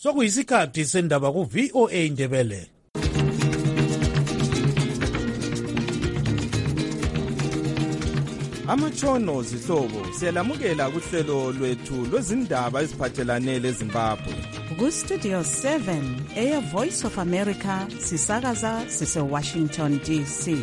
sokuyisikhathi sendaba ku-VOA Indebele. Amatshono zihlobo siyalamukela kuhlelo lwethu lwezindaba eziphathelane leZimbabwe. Ku-Studio 7 Air Voice of America sisakaza sise-Washington DC.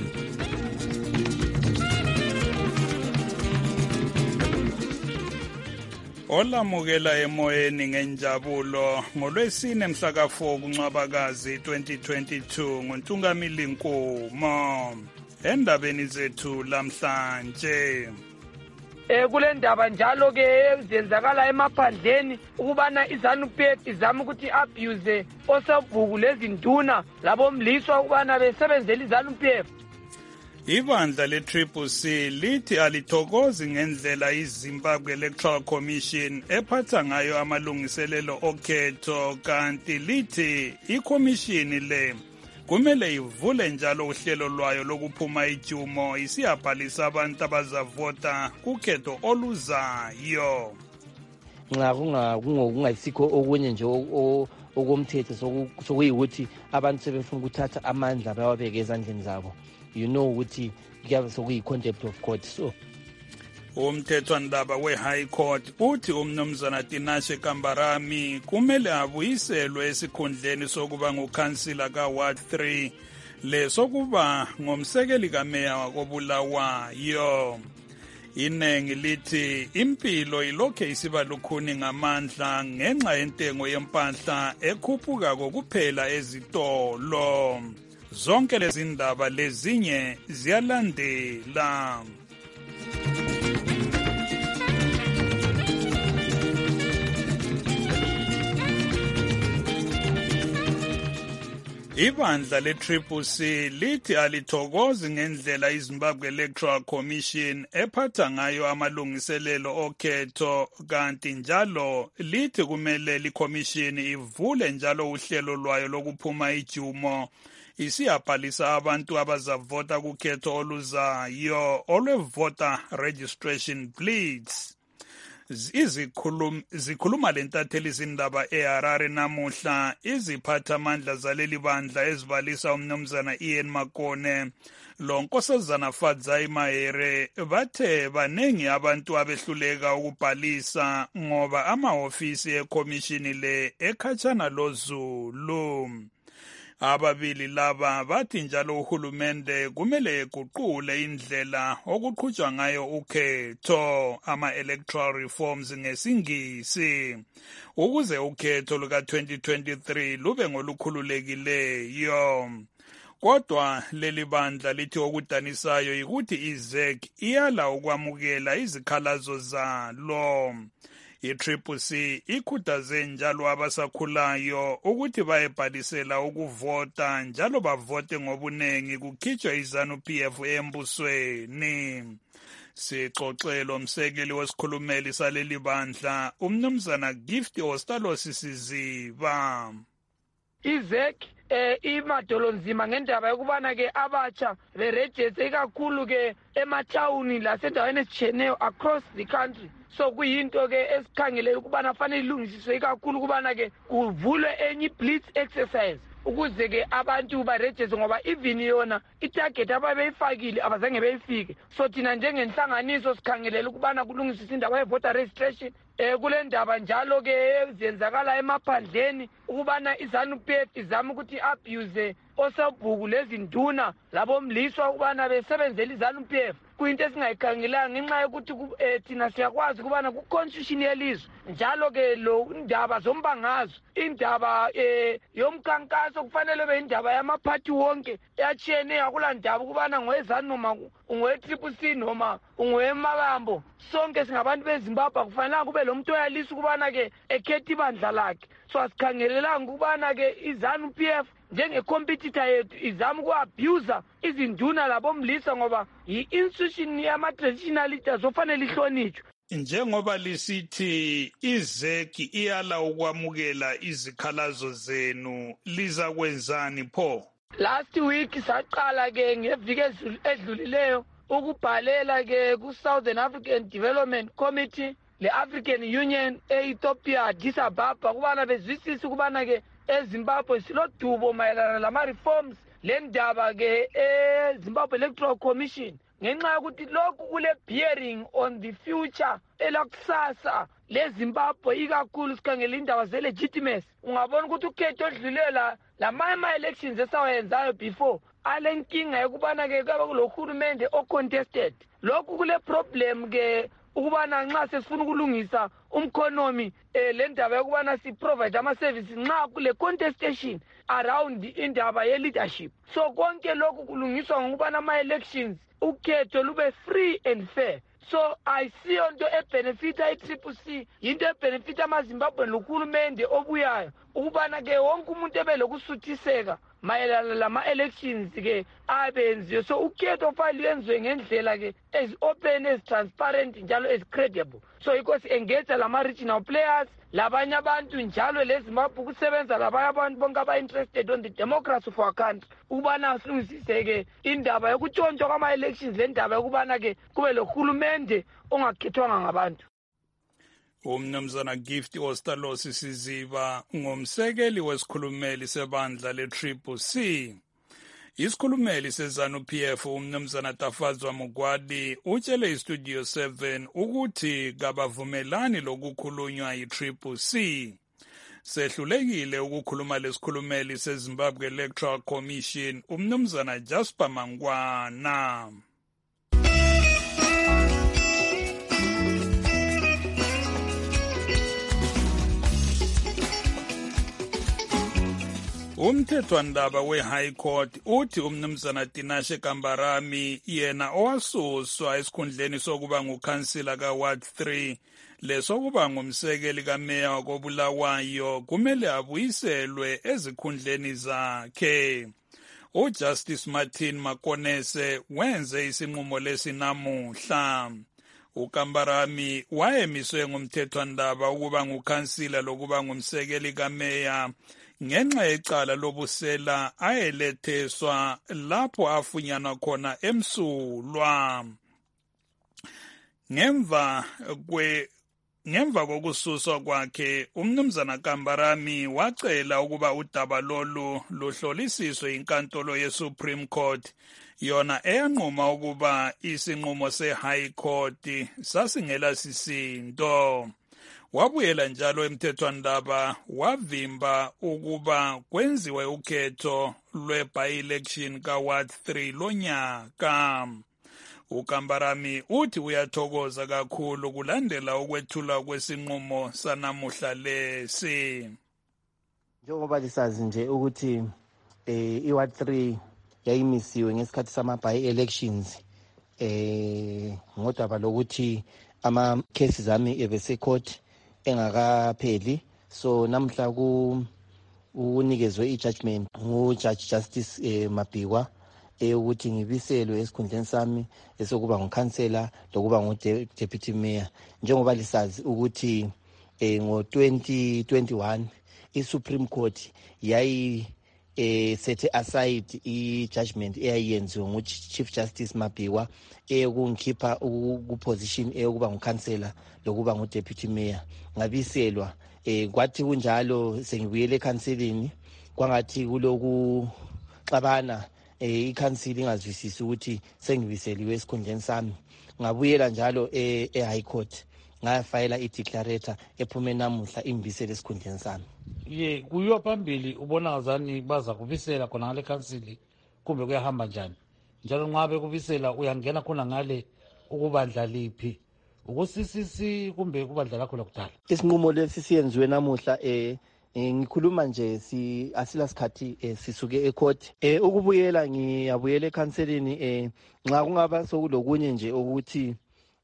Olamukela emoyeni ngenjabulo ngolwesine mhla ka4 kuNcwabakazi 2022 nguNtungamili Nkomo. Endabeni zethu lamhlanje kule ndaba njalo ke zenzakala emaphandleni ukubana iZANU-PF izama ukuthi abuse osobhuku lezinduna labomliswa ukubana besebenzele iZANU-PF. Ibandla le-CCC lithi alithokozi ngendlela iZimbabwe Electoral Commission ephatha ngayo amalungiselelo okhetho, kanti lithi ikhomishini le kumele ivule njalo uhlelo lwayo lokuphuma ijumo isiyabhalisa abantu abazavota kukhetho oluzayo. Nxa kungayisikho okunye nje okomthetho sokuyikuthi abantu sebefuna ukuthatha amandla bawabeke ezandleni zabo, you know ukuthi kuyabe sokuyi-contempt of court. So umthethwandaba we-High Court uthi umnumzana Tinashe Kambarami kumele abuyiselwe esikhundleni sokuba ngukhansila ka-Ward 3 lesokuba ngomsekeli kameya wakobulawayo. Inengi lithi impilo ilokhe isiba lukhuni ngamandla ngenxa yentengo yempahla ekhuphuka kokuphela ezitolo. Zonke lezi ndaba lezinye ziyalandela. Ibandla le-CCC lithi alithokozi ngendlela iZimbabwe Electoral Commission ephatha ngayo amalungiselelo okhetho, kanti njalo lithi kumele likhomishini ivule njalo uhlelo lwayo lokuphuma ijumo isiyabhalisa abantu abazavota kukhetho oluzayo olwe-Voter Registration Blitz. Zikhuluma lentatheli izindaba eHarare namuhla iziphathamandla zaleli bandla ezibalisa umnumzana Ian Makone lonkosazana Fadzai Mahere bathe banengi abantu abehluleka ukubhalisa ngoba amahofisi ekhomishini le ekhatshana loZulu. Ababili laba bathi njalo uhulumende kumele eguqule indlela okuqhutshwa ngayo ukhetho, ama-electoral reforms ngesingisi, ukuze ukhetho luka-2023 lube ngolukhululekileyo. Kodwa leli bandla lithi okudanisayo yikuthi iZEC iyala ukwamukela izikhalazo zalo. I-CCC ikhuthaze njalo abasakhulayo ukuthi bayebhalisela ukuvota njalo bavote ngobunengi kukhitshwa iZANU-PF embusweni. Sixoxelo umsekeli wesikhulumeli saleli bandla umnumzana Gift Ostalosi Siziba. iZEC imadolonzima ngendaba yokubana ke abatsha berejeste ikakhulu ke emathawuni lasendaweni ezitshiyeneyo across the country. So kuyinto ke esikhangele ukubana fanele ilungisiswe ikakhulu ukubana ke kuvulwe enye blitz exercise ukuze ke abantu barejeste, ngoba even yona itarget ababeyifakile abazange beyifike. So thina njengenhlanganiso sikhangelela ukubana kulungisiswe indaba ye-voter registration. Kule ndaba njalo ke zenzakala emaphandleni ukubana iZANU-PF izama ukuthi abuse osobhuku lezinduna labomliswa ukubana besebenzele iZANU-PF. Kuyinto esingayikhangelanga ngenxa yokuthi thina siyakwazi ukubana ku-constitution yelizwe njalo ke lo indaba zombangazo, indaba yomkhankaso kufanele be indaba yamaphathi wonke eyatshiyeneyo, akulandaba ukubana ngoweZANU noma ungowe-CCC noma ungoweMabambo. Sonke singabantu beZimbabwe kufanele kube lo muntu oyalisa ukubana ke ekhetha ibandla lakhe. So asikhangelelanga ukubana ke iZANU-PF njenge-competitor yethu izama uku-abuser izinduna labomlisa ngoba yi-institution yama-traditional leaders ofanele ihlonitshwe. Njengoba lisithi iZEC iyala ukwamukela izikhalazo zenu, liza kwenzani pho? Last week saqala ke ngeviki edlulileyo ukubhalela ke ku-Southern African Development Committee le-African Union e-Ethiopia Addis Ababa ukubana bezwisise ukubana-ke eZimbabwe silodubo mayelana lama-reforms le ndaba-ke eZimbabwe Electoral Commission ngenxa yokuthi lokhu kule-bearing on the future elakusasa leZimbabwe ikakhulu sikhangela indaba ze-legitimacy. Ungabona ukuthi ukhetho odlulela lamanye ama-elections esawayenzayo before alenkinga yokubana-ke kaba kulohulumende o-contested. Lokhu kule-problem-ke ukubana nxa sesifuna ukulungisa umkhonomi le ndaba yokubana si-provide ama-services nxa kule contestation around indaba ye-leadership. So konke lokhu kulungiswa ngokubana ama-elections ukhetho lube free and fair. So ayisiyo nto ebenefita i-CCC, yinto ebenefita amaZimbabwe nohulumende obuyayo ukubana-ke wonke umuntu ebelokusuthiseka mayelana lama-elections-ke abenziwe. So ukhetho ofile yenziwe ngendlela-ke ezi-open, ezi-transparent njalo ezi-credible. So yikho si-engage lama-regional players labanye abantu njalo leZimbabwe ukusebenza labanye abantu bonke aba-interested on the democracy of our country ukubana silungisise-ke indaba yokutshontshwa kwama-elections le ndaba yokubana-ke kube lohulumende ongakhethwanga ngabantu. Umnumzana Gift Ostalosi Siziba ngumsekeli wesikhulumeli sebandla le-CCC. Isikhulumeli seZanu-PF umnumzana Tafazwa Mugwadi utshele iStudio 7 ukuthi kabavumelani lokukhulunywa yi-CCC. Sehlulekile ukukhuluma lesikhulumeli seZimbabwe Electoral Commission umnumzana Jasper Mangwana. Umthethwandaba we-High Court uthi umnumzana Tinashe Kambarami yena owasuswa esikhundleni sokuba ngukhansila ka-Ward 3 lesokuba ngumsekeli kameya wakobulawayo kumele abuyiselwe ezikhundleni zakhe. UJustice Martin Makonese wenze isinqumo lesinamuhla. uKambarami wayemiswe ngumthethwandaba ukuba ngukhansila lokuba ngumsekeli kameya ngenxa yecala lobusela ayeletheswa lapho afunyanwa khona emsulwa. Ngemva kokususwa kwakhe umnumzana Kambarami wacela ukuba udaba lolu luhlolisiswe inkantolo ye-Supreme Court yona eyanquma ukuba isinqumo se-High Court sasingela sisindo. Wabuyela njalo emthethwandaba wavimba ukuba kwenziwe ukhetho lwe-by-election ka-Ward 3 lonyaka. uKambarami uthi uyathokoza kakhulu kulandela ukwethula kwesinqumo sanamuhla lesi. Njengoba lisazi nje ukuthi i-Ward 3 yayimisiwe ngesikhathi sama-by-elections ngodaba lokuthi ama-cases ami ebese-court engakapheli, so namhla unikezwe i-judgment ngu-Judge Justice Mabhikwa ukuthi ngibiselwe esikhundleni sami esokuba ngukhansela lokuba ngu-deputy mayor. Njengoba lisazi ukuthi ngo-2021 i-Supreme Court yayi sethe aside i-judgment eyayenziwe ngu-Chief Justice Mabhikwa eyokungikhipha ku-position eyokuba ngukhansela lokuba ngu-deputy mayor. Ngabiselwa kwathi kunjalo sengibuyele ekhanseleni kwangathi kulokuxabana ikhansili ingazwisisi ukuthi sengibiseliwe esikhundleni sami. Ngabuyela njalo e-High Court ngayafayela i-declarator ephume namuhla imbisele esikhundleni sami. Kuyiwa phambili ubona ngazani baza kubisela khona ngale khansili kumbe kuyahamba njani? Njalo nxa bekubisela uyangena khona ngale ukubandla liphi? Uku-CCC kumbe kubandla lakho lakudala? Isinqumo lesi siyenziwe namuhla ngikhuluma nje asila sikhathi sisuke ecourt. Ukubuyela ngiyabuyela ekhanselini nxa kungaba sokulokunye nje ukuthi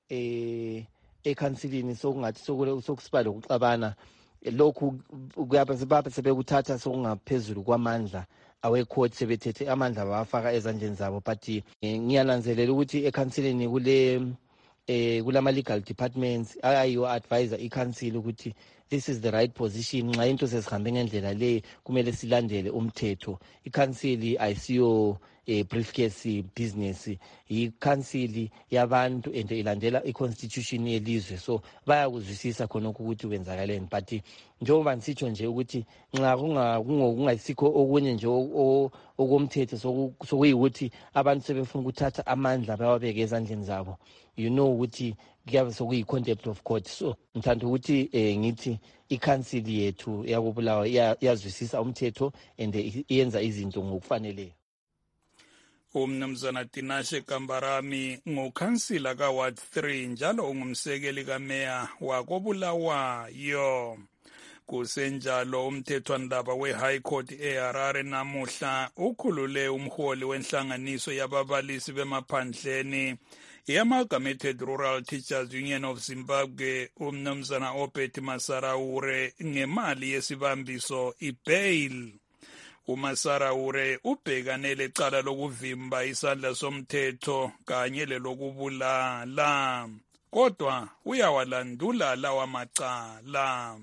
ekhansilini sokungathi sokusiba lokuxabana lokhu kuyabe sebekuthatha sokungaphezulu kwamandla awe-court, sebethethe amandla bawafaka ezandleni zabo. But ngiyananzelela ukuthi ekhansilini kulama-legal departments ayiwo advisor ikhansili ukuthi this is the right position. Nxa into sesihambe ngendlela le kumele silandele umthetho. Ikhansili ayisiyo briefcase business, ikhansili yabantu and ilandela i-constitution yelizwe, so bayakuzwisisa khonokho ukuthi kwenzakaleni. But njengoba nisitsho nje ukuthi nxa kungayisikho okunye nje okomthetho sokuyikuthi abantu sebefuna ukuthatha amandla bawabeke ezandleni zabo, you know ukuthi kuyabe sokuyi-contempt of court. So ngithanda ukuthi ngithi ikhansili yethu yakubulawa iyazwisisa umthetho and iyenza izinto ngokufaneleyo. Umnumzana Tinashe Kambarami ngukhansila ka-Ward 3 njalo ungumsekeli kameya wakobulawayo. Kusenjalo umthethwandaba we-High Court eHarare namuhla ukhulule umholi wenhlanganiso yababalisi bemaphandleni i-Amalgamated Rural Teachers Union of Zimbabwe umnumzana Obed Masaraure ngemali yesibambiso i-bail. uMasaraure ubhekane lecala lokuvimba isandla somthetho kanye lelokubulala, kodwa uyawalandula lawa macala.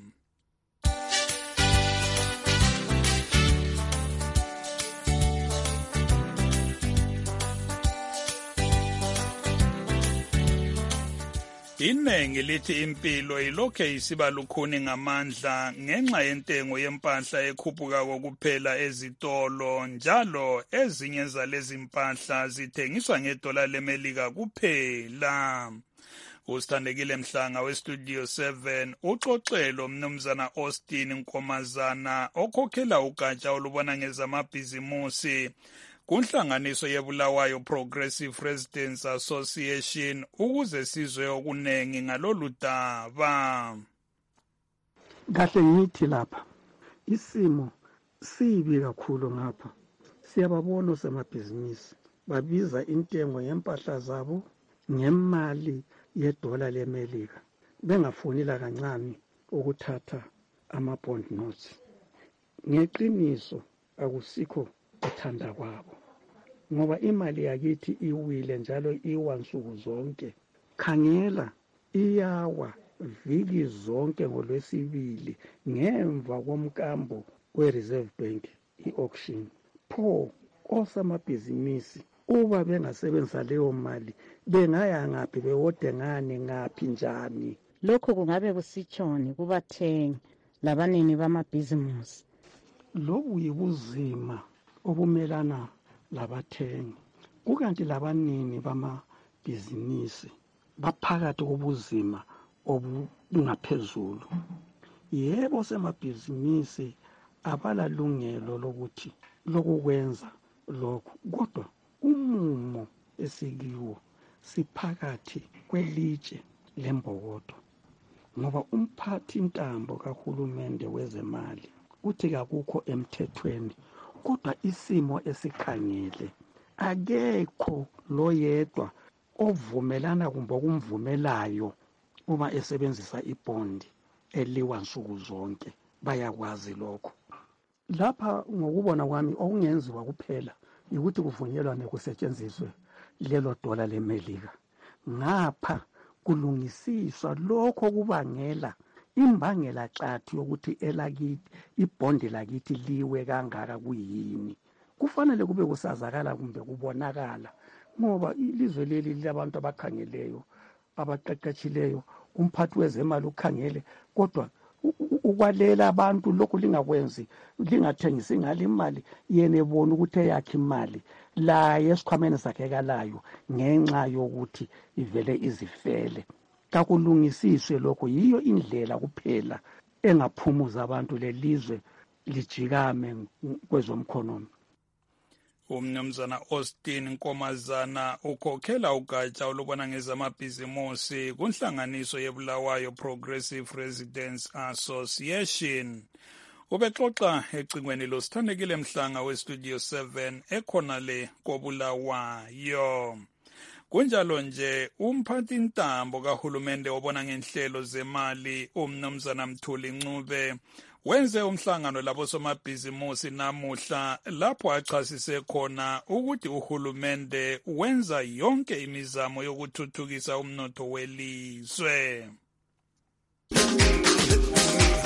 Inengi lithi impilo ilokhe isiba lukhuni ngamandla ngenxa yentengo yempahla ekhuphuka kokuphela ezitolo, njalo ezinye zalezi mpahla zithengiswa ngedola lemelika kuphela. Usithandekile Mhlanga westudio 7 uxoxelo mnumzana Austin Nkomazana okhokhela ugatsha olubona ngezamabhizimusi kunhlanganiso yebulawayo Progressive Residents Association ukuze sizwe okunengi ngalolu daba. Kahle ngithi lapha isimo sibi kakhulu ngapha. Siyababona osemabhizinisi babiza intengo yempahla zabo ngemali yedola lemelika, bengafonela kancane ukuthatha ama-bond notes. Ngeqiniso akusikho uthanda kwabo, ngoba imali yakithi iwile njalo iwa nsuku zonke. Khangela iyawa viki zonke ngoLwesibili ngemva komkambo we-Reserve Bank i-auction. Pho osamabhizinisi uba bengasebenzisa leyo mali bengaya ngaphi, bewode ngaphi njani? Lokho kungabe kusitshoni kubathengi labanini bamabhizinisi? Lobu yibuzima obumelana labathengi, kukanti labanini bamabhizinisi baphakathi kobuzima obungaphezulu. Yebo semabhizinisi abalalungelo lokuthi lokukwenza lokho, kodwa umumo esikiwo siphakathi kwelitshe lembokodo, ngoba umphathi ntambo kahulumende wezemali uthi kakukho emthethweni, kodwa isimo esikhangele akekho loyedwa ovumelana kumbe okumvumelayo uma esebenzisa ibondi eliwa nsuku zonke. Bayakwazi lokho. Lapha ngokubona kwami okungenziwa kuphela ukuthi kuvunyelwane kusetshenziswe lelo dola lemelika, ngapha kulungisiswa lokho kubangela imbangela xathi yokuthi elakithi ibondi lakithi liwe kangaka kuyini. Kufanele kube kusazakala kumbe kubonakala, ngoba ilizwe leli lilabantu abakhangeleyo, abaqeqetshileyo, umphathi wezemali ukhangele, kodwa ukwalela abantu lokhu lingakwenzi, lingathengisi ngale imali, yena ebona ukuthi eyakhe imali la yesikhwameni sakhe kalayo ngenxa yokuthi ivele izifele. Kakulungisiswe lokho, yiyo indlela kuphela engaphumuza abantu lelizwe lijikame kwezomkhonomi. Umnumzana Austin Nkomazana ukhokhela ugatsha olubona ngezamabhizimusi kunhlanganiso yebulawayo Progressive Residents Association. Ubexoxa ecingweni losithandekile Mhlanga westudio 7 ekhona le kobulawayo. Kunjalo nje umphathi ntambo kahulumende obona ngenhlelo zemali umnumzana Mthuli Ncube wenze umhlangano labosomabhizimusi namuhla lapho achasise khona ukuthi uhulumende wenza yonke imizamo yokuthuthukisa umnotho welizwe.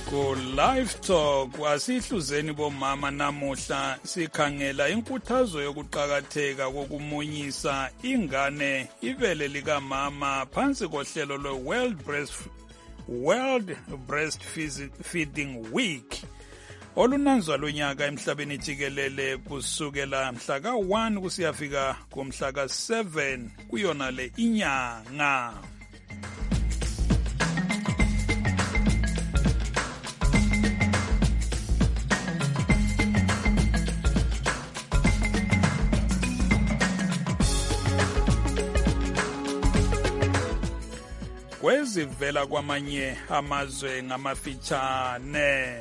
Ku Live Talk asihluzeni bomama namuhla sikhangela inkuthazo yokuqhakatheka kokumunyisa ingane ibele likamama phansi kohlelo lwe-World Breastfeeding Week olunanzwa lonyaka emhlabeni jikelele kusukela mhla ka-1 kusiyafika kumhla ka-7 kuyona le inyanga. Kwezivela kwamanye amazwe ngamafitshane.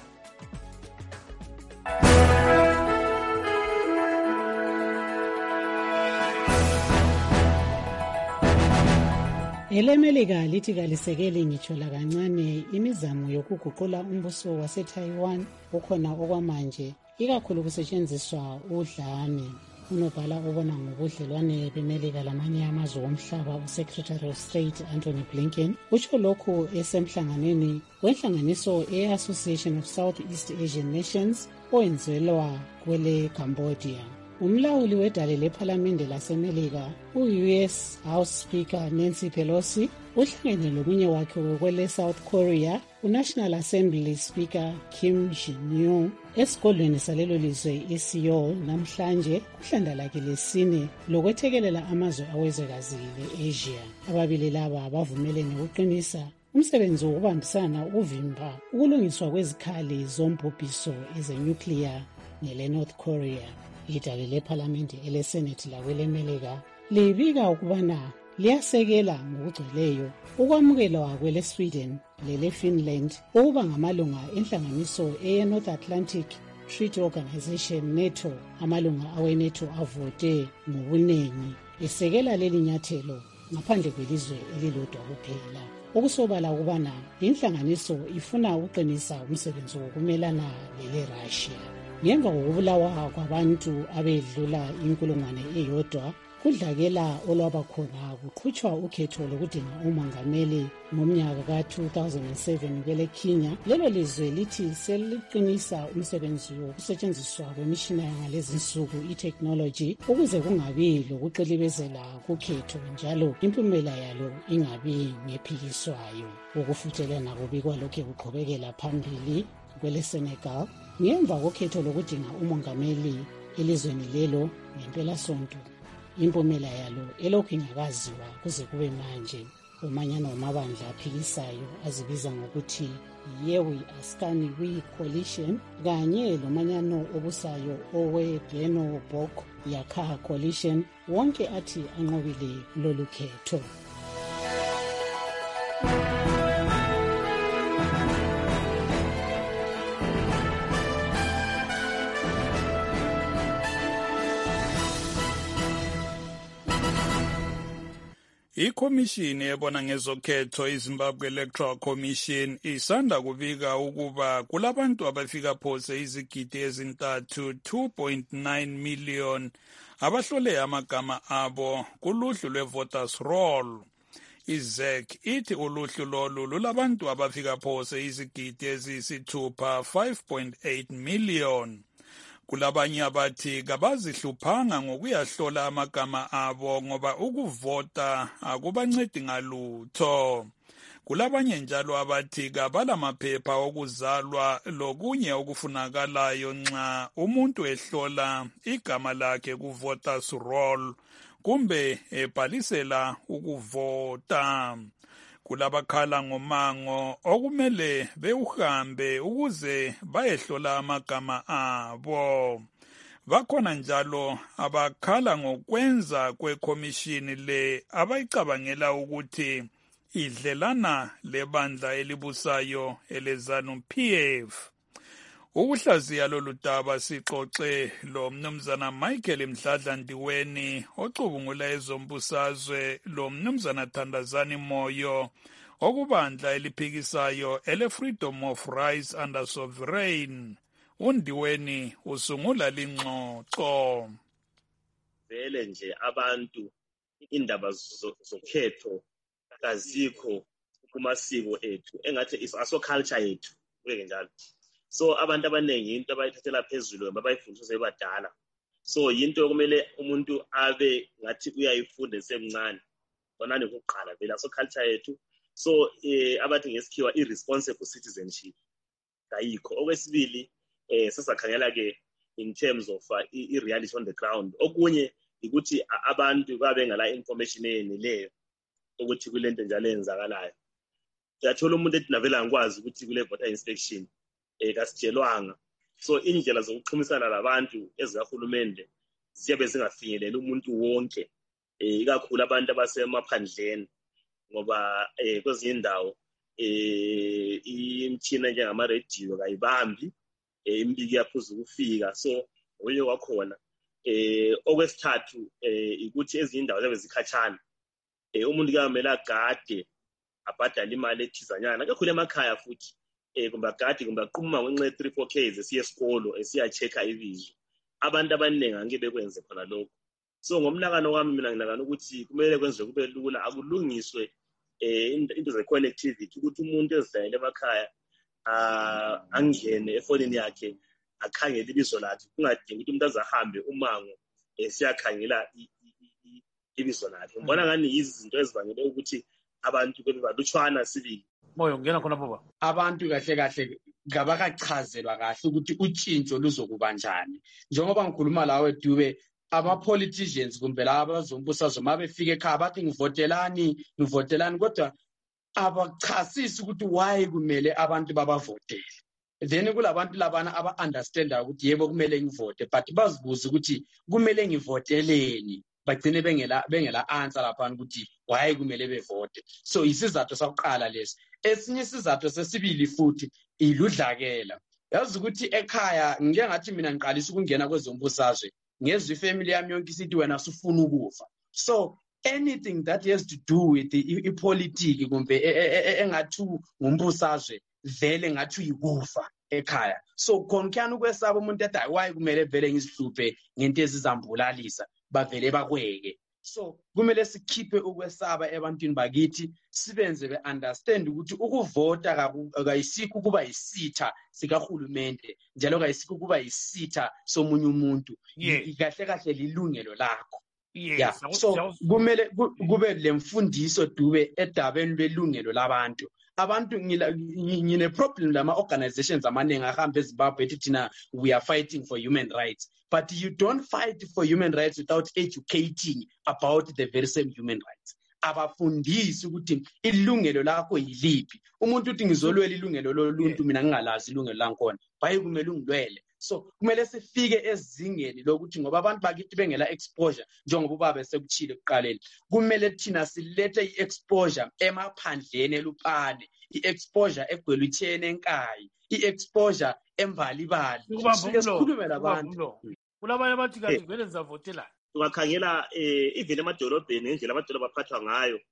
EleMelika lithi kalisekeli ngitsho lakancane imizamo yokuguqula umbuso wase-Taiwan okhona okwamanje, ikakhulu kusetshenziswa udlame. Unobhala obona ngobudlelwane beMelika lamanye amazwe omhlaba uSecretary of State Anthony Blinken utsho lokhu esemhlanganweni wenhlanganiso e-Association of Southeast Asian Nations owenzelwa kwele Cambodia. Umlawuli wedale lephalamende laseMelika, u-US House Speaker Nancy Pelosi, uhlangene lomunye wakhe kwele South Korea, uNational Assembly Speaker Kim Jin-young, esigodlweni salelo lizwe iSeoul namhlanje kuhlanda lakhe lesine lokwethekelela amazwe awezwekazi le-Asia. Ababili laba bavumelene ukuqinisa umsebenzi wokubambisana ukuvimba ukulungiswa kwezikhali zombhubhiso ezenyukliya nele-North Korea. Idale lephalamende elesenethi lakweleMelika libika ukubana liyasekela ngokugcweleyo ukwamukelwa kwele-Sweden lele-Finland ukuba ngamalunga enhlanganiso eye-North Atlantic Treaty Organization NATO. Amalunga awe-NATO avote ngobuningi esekela leli nyathelo ngaphandle kwelizwe elilodwa kuphela. Okusobala ukubana inhlanganiso ifuna ukuqinisa umsebenzi wokumelana lele-Russia. Ngemva kokubulawa kwabantu abedlula 1,000 kudlakela olwaba khona kuqhutshwa ukhetho lokudinga umongameli ngomnyaka ka-2007 kwele Kenya. Lelo lizwe lithi seliqinisa umsebenzi wokusetshenziswa kwemishina yangalezi nsuku i-technology ukuze kungabi lokuqilibezela kukhetho njalo impumela yalo ingabi ngephikiswayo. Ukufuthelana kubikwa lokhe kuqhubekela phambili kwele Senegal ngemva kokhetho lokudinga umongameli elizweni lelo ngempelasonto. Impumela yalo elokhu ingakaziwa kuze kube manje. Umanyano wamabandla aphikisayo azibiza ngokuthi Yewi Askani We Coalition kanye lomanyano obusayo owe-Geno Bok Yaka Coalition wonke athi anqobile lolu khetho. Ikhomishini ebona ngezokhetho iZimbabwe Electoral Commission isanda kubika ukuba kulabantu abafika phose izigidi ezintathu 2.9 million abahlole amagama abo kuluhlu lwe-voters roll. IZEC ithi uluhlu lolu lulabantu abafika phose izigidi eziyisithupha 5.8 million. Kulabanye abathi kabazihluphanga ngokuyahlola amagama abo ngoba ukuvota akubancedi ngalutho. Kulabanye njalo abathi kabalamaphepha okuzalwa lokunye okufunakalayo nxa umuntu ehlola igama lakhe ku-voters roll kumbe ebhalisela ukuvota. Kulabakhala ngomango okumele bewuhambe ukuze bayehlola amagama abo. Bakhona njalo abakhala ngokwenza kwekhomishini le abayicabangela ukuthi idlelana lebandla elibusayo eleZANU-PF. Ukuhlaziya lolu daba sixoxe lo mnumzana Michael Mdladla Ndiweni ocubungula ezombusazwe lo mnumzana Thandazani Moyo okubandla eliphikisayo ele-Freedom of Rights under Sovereign. UNdiweni usungula lingxoxo. Vele nje abantu indaba zokhetho kazikho kumasiko ethu engathi aso culture yethu. kubeke njalo. So abantu abaningi into abayithathela phezulu ngoba bayifundiswa sebadala. So into okumele umuntu abe ngathi uyayifunda esemncane. Bonani ukuqala vela so culture yethu. So abathi ngesikhiwa irresponsible citizenship ayikho. Okwesibili sasakhangela ke in terms of i-reality on the ground. Okunye ukuthi abantu babe ngala information eneleyo ukuthi kulento njalo enzakalayo. Uyathola umuntu ethi navela ngikwazi ukuthi kule voter inspection kasitshelwanga. So indlela zokuxhumisana labantu ezikahulumende siyabe singafinyelela umuntu wonke, ikakhulu abantu abasemaphandleni ngoba kwezinye indawo imtshina njengama radio kayibambi, imbiki yaphuza ukufika. So okunye kwakhona okwesithathu ukuthi ezinye indawo zabe zikhatshana, umuntu kumele agade abhadale imali ethizanyana kakhulu emakhaya futhi kumbe agade kumbe aqhuma ngenxa 3-4 k's esiye esikolo esiya-check-a ibizo. Abantu abaningi angeke bekwenze khona lokho. So ngomnakano wami mina nginakana ukuthi kumele kwenziwe kube lula, akulungiswe into ze-connectivity ukuthi umuntu ezihlayele emakhaya angene efonini yakhe akhangele ibizo lakhe, kungadingi ukuthi umuntu azahambe umango siyakhangela ibizo lakhe. Ngibona ngani izinto ezibangele ukuthi abantu bebe balutshwana sibili. Moyo ngena khona baba. Abantu kahle ngabakachazelwa kahle ukuthi utshintsho luzokuba njani. Njengoba ngikhuluma lawe Dube, ama-politicians kumbe laba abazombusazwe mabefika ekhaya bathi ngivotelani kodwa abachasisi ukuthi why kumele abantu babavotele. Then kulabantu labana aba-understandayo ukuthi yebo kumele ngivote but bazibuza ukuthi kumele ngivoteleni, bagcine bengela answer laphana ukuthi why kumele bevote. So isizathu sokuqala lesi. Esinye isizathu sesibili futhi iludlakela. Yazi ukuthi ekhaya ngike ngathi mina ngiqalisa ukungena kwezombusazwe ngezwe ifamily yami yonke isithi wena usufuna ukufa. So anything that has to do with ipolitiki kumbe engathi ngumbusazwe vele ngathi uyikufa ekhaya. So khona ukwesaba umuntu ethi why kumele vele ngisihluphe ngento ezizambulalisa bavele bakweke. So kumele sikhiphe ukwesaba ebantwini bakithi, sibenze be-understand ukuthi ukuvota akayisikho ukuba yisitha sikahulumende njalo kayisiko ukuba yisitha somunye umuntu. Kahle lilungelo lakho. So kumele kube lemfundiso Dube edabeni lwelungelo labantu. Abantu ngine problem lama organizations amaningi ahamba eZimbabwe ethi thina we are fighting for human rights, but you don't fight for human rights without educating about the very same human rights. Abafundisi ukuthi ilungelo lakho yiliphi. Umuntu uthi ngizolwela ilungelo loluntu mina ngingalazi ilungelo lankona, baye kumele ungilwele. So kumele sifike ezingeni lokuthi ngoba abantu bakithi bengela exposure njengoba ubaba sekuchile ekuqaleni, kumele thina silethe i-exposure emaphandleni elupane, i-exposure egwelutsheni enkayi, i-exposure embalibali. Sikhulume labantu. Kulabanye abathi kanti vele nizavotela. Ungakhangela even emadolobheni ngendlela amadolobha aphathwa ngayo,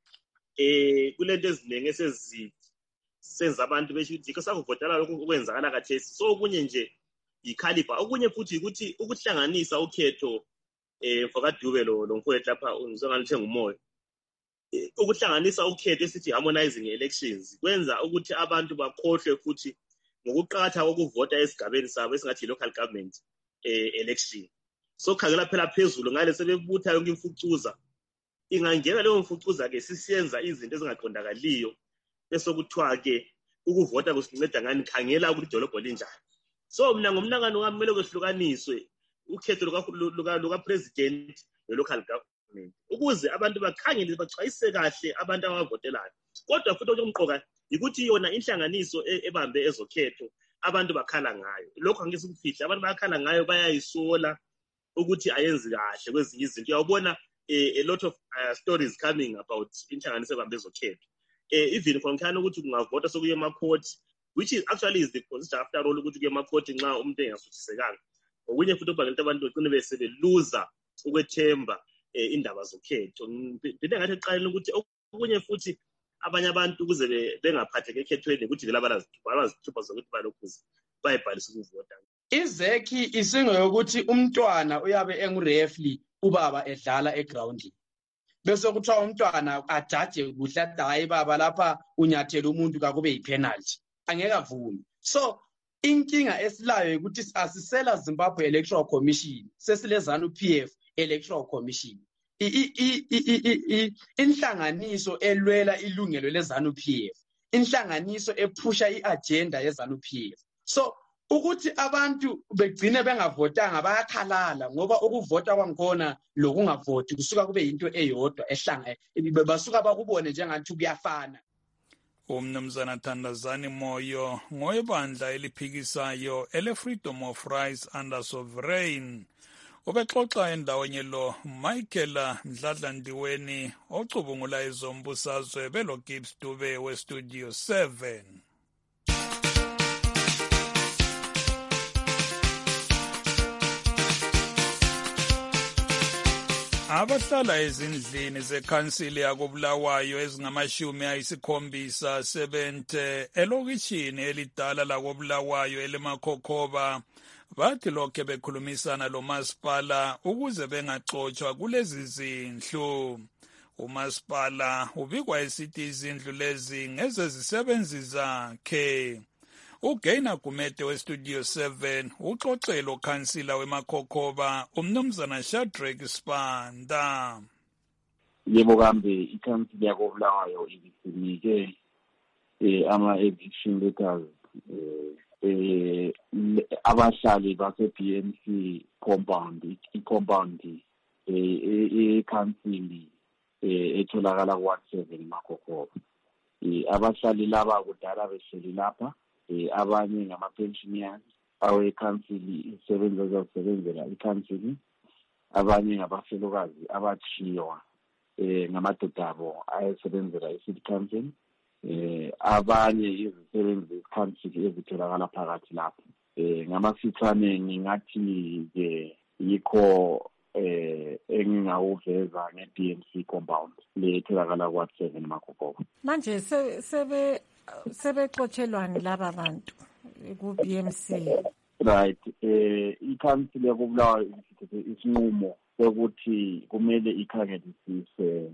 kulento eziningi senza abantu besho ukuthi kusavotela lokhu okwenzakala kathesi. So okunye nje ikhalifa, okunye futhi ukuthi ukuhlanganisa ukhetho mfakadube lo mfowethu lapha ngizongalithenga umoya. Ukuhlanganisa ukhetho esithi harmonizing elections kwenza ukuthi abantu bakhohlwe futhi ngokuqhatha kokuvota esigabeni sabo esingathi local government election. So khangela phela phezulu ngale sebebutha yonke imfucuza, ingangena leyo mfucuza ke sisiyenza izinto ezingaqondakaliyo bese kuthiwa ke ukuvota kusinceda ngani, khangela ukuthi idolobho linjani. So mina ngomnakano wami kumele kwehlukaniswe ukhetho luka president ne-local government ukuze abantu bakhangele bachwayise kahle abantu abavotelayo. Kodwa futhi okumqoka ukuthi yona inhlanganiso ebambe ezokhetho abantu bakhala ngayo. Lokho angeke sikufihla, abantu bakhala ngayo, bayayisola ukuthi ayenzi kahle kwezinye izinto. Uyabona a lot of stories coming about inhlanganiso ebambe ezokhetho. Even khona ukuthi kungavota sokuye emacourt, which is actually is the procedure after all ukuthi kuye emacourt nxa umuntu engasuthisekanga. Okunye futhi obangela abantu begcine besebeluza ukwethemba indaba zokhetho. Ngibhede ngathi eqaleni ukuthi okunye futhi abanye abantu ukuze bengaphatheke ekhethweni ukuthi vele abazithupha zokuthi balokhuze bayibhalisa ukuvota. Izekhi isingo yokuthi umntwana uyabe engurefli ubaba edlala egroundini, bese kuthiwa umntwana ajaje kuhle hayi baba lapha unyathela umuntu kakube yipenalty. angeke avume. So inkinga esilayo ukuthi asisela Zimbabwe Electoral Commission, sesile ZANU-PF Electoral Commission. Inhlanganiso elwela ilungelo leZANU-PF, inhlanganiso ephusha iagenda yeZANU-PF. So ukuthi abantu begcine bengavotanga bayakhalala ngoba ukuvota kwakhona lokungavoti kusuka kube into eyodwa basuka bakubone njengathi kuyafana. Umnumzana Thandazani Moyo ngoyebandla eliphikisayo ele-Freedom of Rights under Sovereign ubexoxa endaweni lo Michael Mdladlandiweni ocubungula ezombusazwe belo Gibbs Dube weStudio 7. Abahlala ezindlini zekhansili yakobulawayo ezingama-70 elokishini elidala lakobulawayo elimakhokhoba bathi lokhe bekhulumisana lomasipala ukuze bengaxotshwa kulezi zindlu. Umasipala ubikwa esithi izindlu lezi ngezezisebenzi zakhe. uGaina Gumede weStudio 7 uxoxelo khansila wemakhokhoba umnumzana Shadrack Sibanda. Yebo kambe ikhansila yakobulawayo ibisinike ama-eviction letters abahlali base-BMC compound, i-compound ikhansili etholakala ku-Ward 7 makhokhoba. Abahlali laba kudala behleli lapha, abanye ngama-pensioners awekhansili isebenza ezasebenzela ikhansili, abanye ngabafelokazi abathiywa ngamadoda abo ayesebenzela i-city council, abanye izisebenzi zekhansili ezitholakala phakathi lapho. Ngamafitshane ngingathi-ke yikho engingawuveza nge-BMC compound le etholakala ku-Ward 7 makhokhoba. Manje sebexotshelwani laba bantu ku-BMC? Right, ikhansili yakobulawayo isinqumo sokuthi kumele ikhangelisise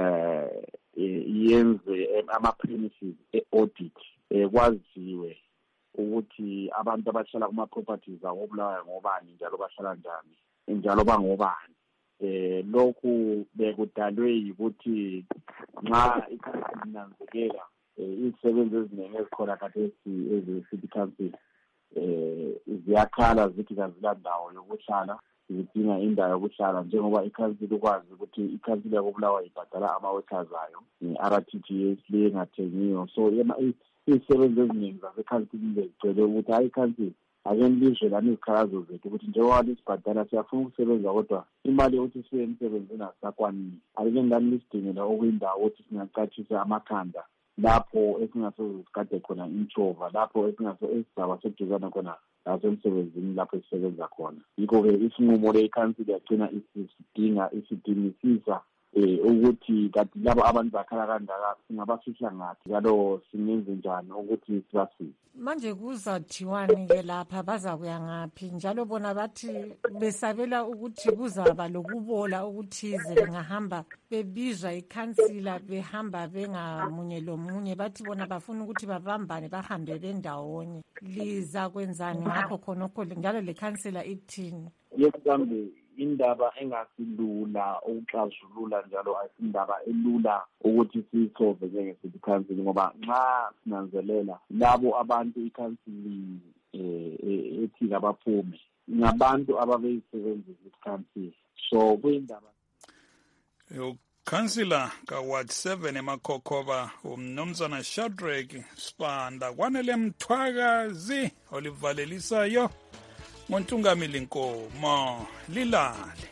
yenze ama-premises e-audit, kwaziwe ukuthi abantu abahlala kuma-properties akobulawayo ngobani njalo bahlala njani njalo bangobani. Lokhu bekudalwe yikuthi nxa ikhansili inanzelela izisebenzi eziningi ezikhona khathesi eze-city council ziyakhala zithi kazila ndawo yokuhlala, zidinga indawo yokuhlala, njengoba ikhansili ukwazi ukuthi ikhansili yakobulawayo ibhadala ama-workers ayo nge-RTGS le engathengiyo. So izisebenzi eziningi zasekhansili zicele ukuthi hayi ikhansili ake nilizwelani izikhalazo zethu ukuthi njengoba lisibhadala siyafuna ukusebenza kodwa imali yokuthi siye emsebenzini asisakwanini. Ake ngani lisidingela okuyindawo ukuthi singacatshisa amakhanda lapho esingasoze sigade khona intshova, lapho esizaba seduzana khona lasemsebenzini lapho esisebenza khona. Yikho-ke isinqumo le-ikhansili yagcina isidingisisa ukuthi kanti labo abantu bakhala kangaka singabafihla ngathi njalo singenze njani ukuthi sibasize. Manje kuzathiwani-ke lapha bazakuya ngaphi? Njalo bona bathi besabela ukuthi kuzaba lokubola okuthize bengahamba bebizwa ikhansila behamba bengamunye lomunye, bathi bona bafuna ukuthi babambane bahambe bendawonye. Liza kwenzani ngakho khonokho njalo le khansila ithini? Yesikambe indaba engasilula ukuxazulula njalo ayisindaba elula ukuthi siyisolve njenge-city council, ngoba nxa sinanzelela labo abantu ikhansili ethi abaphume ngabantu ababeyisebenzisa i-city council. So kuyindaba ukhansila ka-Ward 7 emakhokhoba umnumzana Shadrack Sibanda kwanele mthwakazi olivalelisayo Montungamili Nkomo Lilale.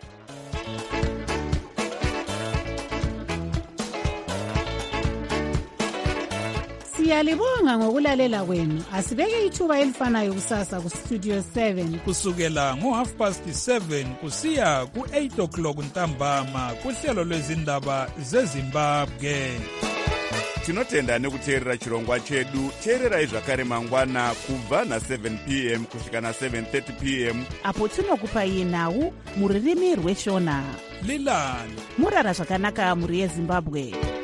Siyalibonga ngokulalela kwenu. Asibeke ithuba elifanayo kusasa ku-Studio 7 kusukela ngo-7:30 kusiya ku-8 o'clock ntambama kuhlelo lwezindaba zeZimbabwe. Tinotenda nekuteerera chirongwa chedu. Teererai zvakare mangwana kubva na7 p.m. kusvika na7:30 p.m. apo tinokupai nhau muririmi rweshona. Lilani murara zvakanaka muri yeZimbabwe.